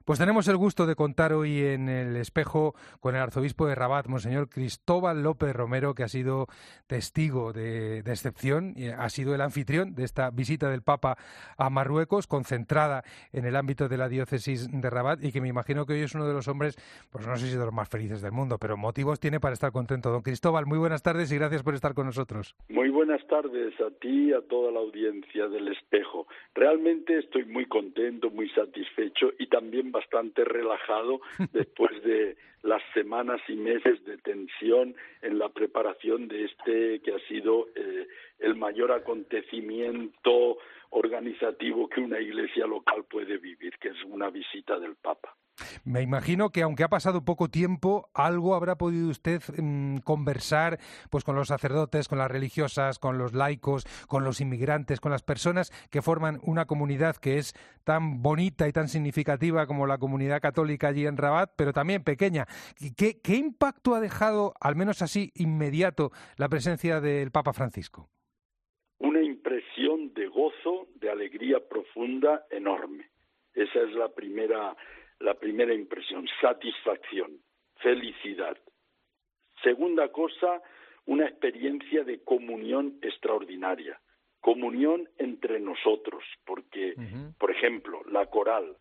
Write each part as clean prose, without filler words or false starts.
Pues tenemos el gusto de contar hoy en El Espejo con el arzobispo de Rabat, Monseñor Cristóbal López Romero, que ha sido testigo de excepción y ha sido el anfitrión de esta visita del Papa a Marruecos, concentrada en el ámbito de la diócesis de Rabat, y que me imagino que hoy es uno de los hombres, pues no sé si de los más felices del mundo, pero motivos tiene para estar contento. Don Cristóbal, muy buenas tardes y gracias por estar con nosotros. Muy buenas tardes a ti y a toda la audiencia del Espejo. Realmente estoy muy contento, muy satisfecho y también bastante relajado después de las semanas y meses de tensión en la preparación de este que ha sido el mayor acontecimiento organizativo que una iglesia local puede vivir, que es una visita del Papa. Me imagino que aunque ha pasado poco tiempo, algo habrá podido usted conversar pues con los sacerdotes, con las religiosas, con los laicos, con los inmigrantes, con las personas que forman una comunidad que es tan bonita y tan significativa como la comunidad católica allí en Rabat, pero también pequeña. ¿Qué impacto ha dejado, al menos así inmediato, la presencia del Papa Francisco? Una impresión de gozo, de alegría profunda, enorme. Esa es la primera impresión, satisfacción, felicidad. Segunda cosa, una experiencia de comunión extraordinaria, comunión entre nosotros, porque, por ejemplo, la coral,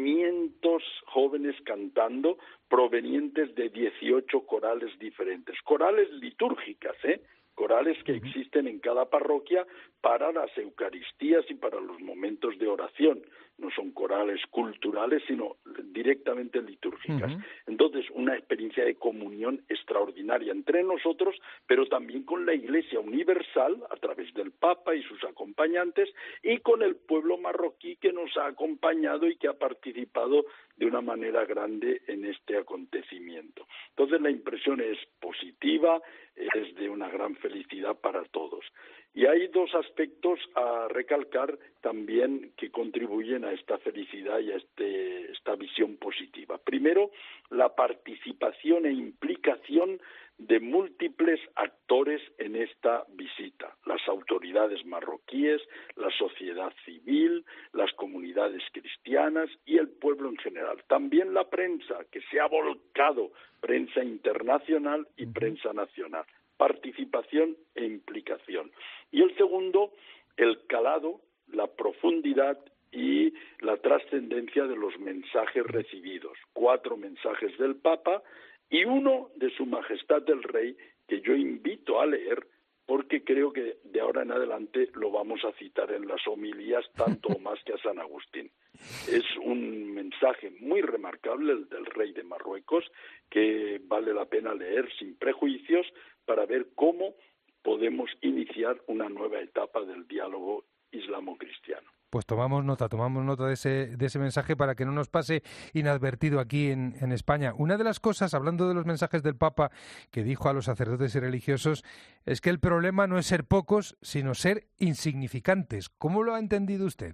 500 jóvenes cantando provenientes de 18 corales diferentes, corales litúrgicas, corales que existen en cada parroquia para las Eucaristías y para los momentos de oración. No son corales culturales, sino directamente litúrgicas. Entonces, una experiencia de comunión extraordinaria entre nosotros, pero también con la Iglesia universal, a través del Papa y sus acompañantes, y con el pueblo marroquí que nos ha acompañado y que ha participado de una manera grande en este acontecimiento. Entonces, la impresión es positiva, es de una gran felicidad para todos. Y hay dos aspectos a recalcar también que contribuyen a esta felicidad y a esta visión positiva. Primero, la participación e implicación de múltiples actores en esta visita: las autoridades marroquíes, la sociedad civil, las comunidades cristianas y el pueblo en general. También la prensa, que se ha volcado, prensa internacional y prensa nacional. Participación e implicación. Y el segundo, el calado, la profundidad y la trascendencia de los mensajes recibidos. 4 mensajes del Papa y uno de Su Majestad el Rey, que yo invito a leer porque creo que de ahora en adelante lo vamos a citar en las homilías tanto o más que a San Agustín. Es un mensaje muy remarcable, el del Rey de Marruecos, que vale la pena leer sin prejuicios para ver cómo podemos iniciar una nueva etapa del diálogo islamo-cristiano. Pues tomamos nota de ese mensaje para que no nos pase inadvertido aquí en España. Una de las cosas, hablando de los mensajes del Papa, que dijo a los sacerdotes y religiosos, es que el problema no es ser pocos, sino ser insignificantes. ¿Cómo lo ha entendido usted?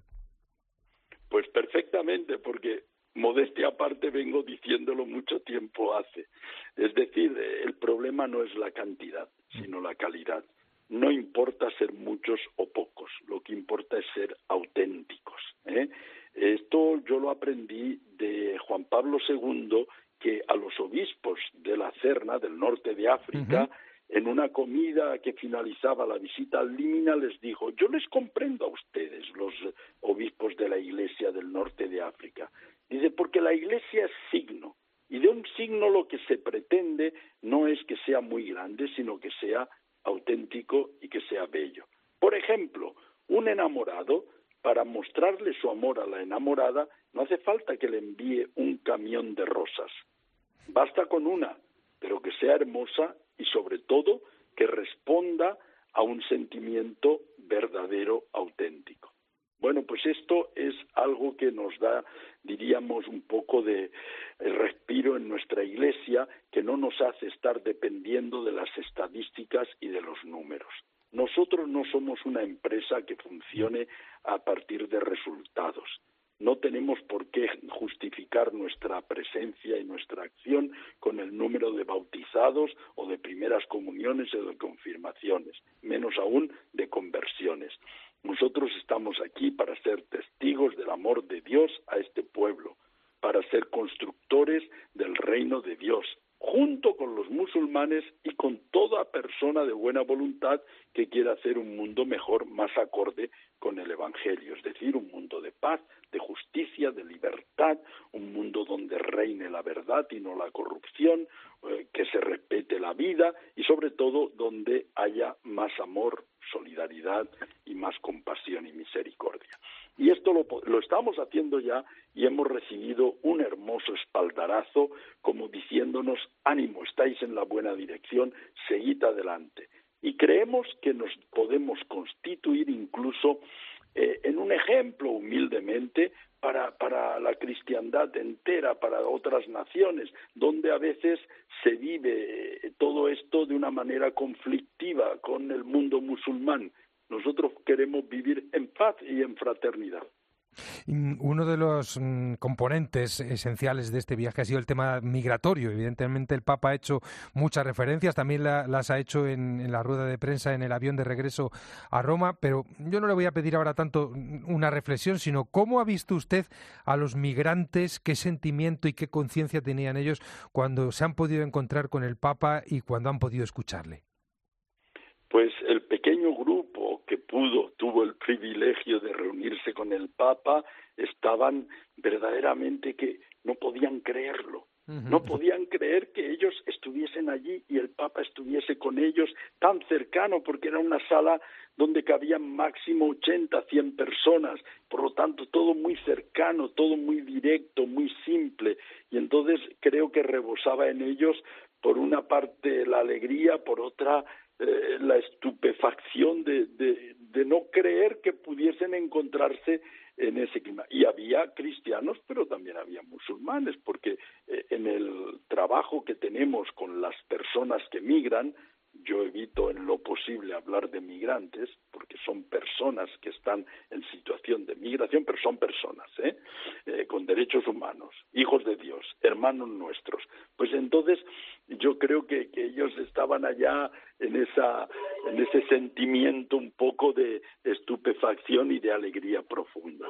Pues perfectamente, porque modestia aparte vengo diciéndolo mucho tiempo hace. Es decir, el problema no es la cantidad, sino la calidad. No importa ser muchos o pocos, lo que importa es ser auténticos. Esto yo lo aprendí de Juan Pablo II, que a los obispos de la Cerna, del norte de África, en una comida que finalizaba la visita al Límina, les dijo: yo les comprendo a ustedes, los obispos de la Iglesia del norte de África. Dice, porque la Iglesia es signo, y de un signo lo que se pretende no es que sea muy grande, sino que sea auténtico y que sea bello. Por ejemplo, un enamorado, para mostrarle su amor a la enamorada, no hace falta que le envíe un camión de rosas. Basta con una, pero que sea hermosa y sobre todo que responda a un sentimiento verdadero, auténtico. Bueno, pues esto es algo que nos da, diríamos, un poco de respiro en nuestra Iglesia, que no nos hace estar dependiendo de las estadísticas y de los números. Nosotros no somos una empresa que funcione a partir de resultados. No tenemos por qué justificar nuestra presencia y nuestra acción con el número de bautizados o de primeras comuniones o de confirmaciones, menos aún de conversiones. Nosotros estamos aquí para ser testigos del amor de Dios a este pueblo, para ser constructores del reino de Dios, junto con los musulmanes y con toda persona de buena voluntad que quiera hacer un mundo mejor, más acorde con el Evangelio, es decir, un mundo de paz, de justicia, de libertad, un mundo donde reine la verdad y no la corrupción, que se respete la vida y sobre todo donde haya más amor, solidaridad y más compasión y misericordia. Y esto lo estamos haciendo ya y hemos recibido un hermoso espaldarazo como diciéndonos: ánimo, estáis en la buena dirección, seguid adelante. Y creemos que nos podemos constituir incluso en un ejemplo humildemente para la cristiandad entera, para otras naciones, donde a veces se vive todo esto de una manera conflictiva con el mundo musulmán. Nosotros queremos vivir en paz y en fraternidad. Uno de los componentes esenciales de este viaje ha sido el tema migratorio. Evidentemente el Papa ha hecho muchas referencias, también las ha hecho en la rueda de prensa en el avión de regreso a Roma, pero yo no le voy a pedir ahora tanto una reflexión, sino cómo ha visto usted a los migrantes, qué sentimiento y qué conciencia tenían ellos cuando se han podido encontrar con el Papa y cuando han podido escucharle. Pues el pequeño grupo que tuvo el privilegio de reunirse con el Papa, estaban verdaderamente que no podían creerlo. No podían creer que ellos estuviesen allí y el Papa estuviese con ellos tan cercano, porque era una sala donde cabían máximo 80, 100 personas, por lo tanto todo muy cercano, todo muy directo, muy simple, y entonces creo que rebosaba en ellos por una parte la alegría, por otra la estupefacción de no creer que pudiesen encontrarse en ese clima. Y había cristianos, pero también había musulmanes, porque en el trabajo que tenemos con las personas que migran, yo evito en lo posible hablar de migrantes, porque son personas que están en situación de migración, pero son personas, con derechos humanos, hijos de Dios, hermanos nuestros. Pues entonces yo creo que ellos estaban allá en ese sentimiento un poco de estupefacción y de alegría profunda.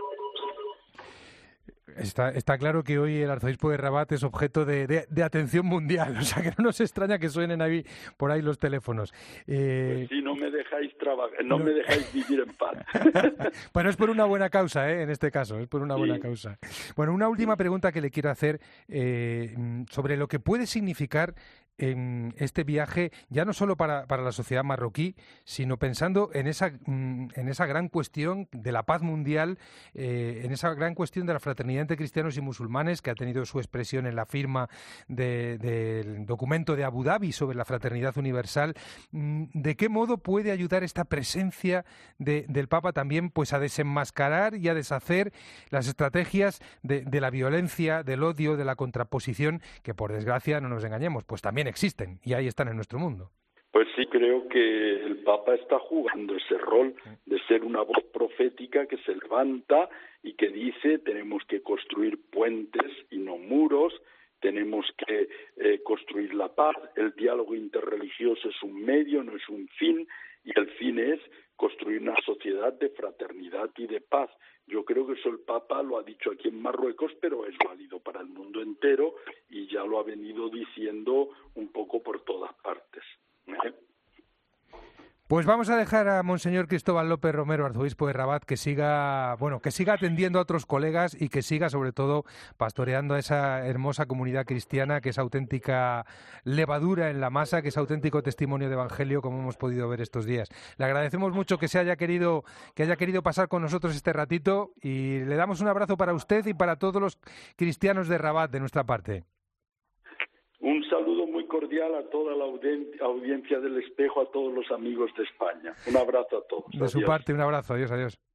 Está claro que hoy el arzobispo de Rabat es objeto de atención mundial, o sea que no nos extraña que suenen ahí por ahí los teléfonos. Pues sí, no me dejáis trabajar, no me dejáis vivir en paz. Bueno, es por una buena causa, en este caso, es por una buena causa. Bueno, una última pregunta que le quiero hacer sobre lo que puede significar en este viaje, ya no solo para la sociedad marroquí, sino pensando en esa gran cuestión de la paz mundial, en esa gran cuestión de la fraternidad entre cristianos y musulmanes, que ha tenido su expresión en la firma del documento de Abu Dhabi sobre la fraternidad universal. ¿De qué modo puede ayudar esta presencia del Papa también pues a desenmascarar y a deshacer las estrategias de la violencia, del odio, de la contraposición, que por desgracia, no nos engañemos, pues también existen y ahí están en nuestro mundo? Pues sí, creo que el Papa está jugando ese rol de ser una voz profética que se levanta y que dice: tenemos que construir puentes y no muros, tenemos que construir la paz, el diálogo interreligioso es un medio, no es un fin, y el fin es construir una sociedad de fraternidad y de paz. Yo creo que eso el Papa lo ha dicho aquí en Marruecos, pero es válido para el mundo entero y ya lo ha venido diciendo un poco por todas partes. Pues vamos a dejar a Monseñor Cristóbal López Romero, arzobispo de Rabat, que siga atendiendo a otros colegas y que siga sobre todo pastoreando a esa hermosa comunidad cristiana que es auténtica levadura en la masa, que es auténtico testimonio de evangelio, como hemos podido ver estos días. Le agradecemos mucho que haya querido pasar con nosotros este ratito y le damos un abrazo para usted y para todos los cristianos de Rabat de nuestra parte. Un saludo muy cordial a toda la audiencia del Espejo, a todos los amigos de España. Un abrazo a todos. De su parte, un abrazo. Adiós, adiós.